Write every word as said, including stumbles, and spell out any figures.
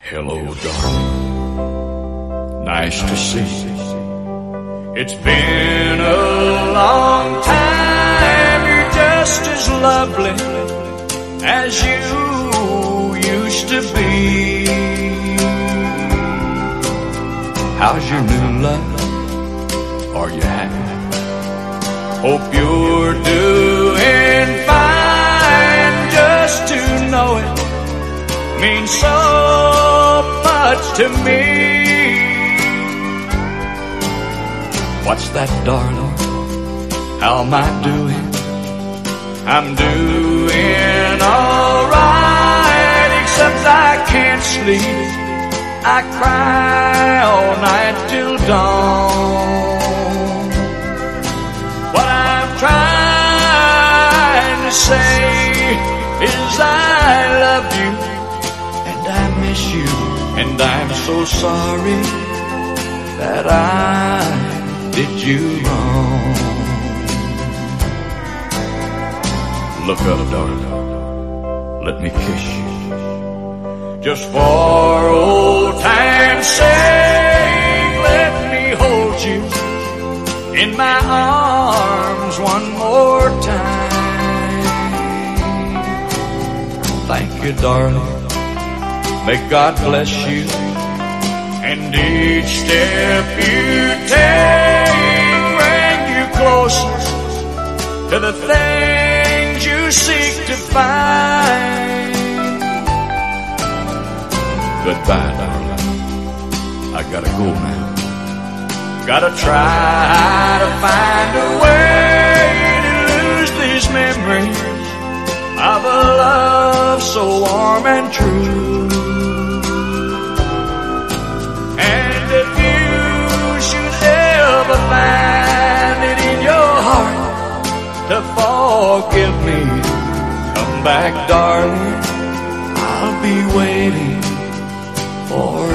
Hello, darling. Nice to see you. It's been a long time. You're just as lovely as you used to be. How's your new love? Are you happy? Hope you're doing fine. Just to know it means so much to me. What's that, darling? How am I doing? I'm doing alright, except I can't sleep. I cry all night till dawn. What I'm trying to say is I love you and I miss you, and I'm so sorry that I did you wrong. Look up, darling. Let me kiss you. Just for old time's sake, let me hold you in my arms one more time. Thank you, darling. May God bless you. And each step you take bring you closer to the things you seek to find. Goodbye, darling. I gotta go now. Gotta try to find a way to lose these memories of a love so warm and true. And if you should ever find it in your heart to forgive me, come back, darling. I'll be waiting for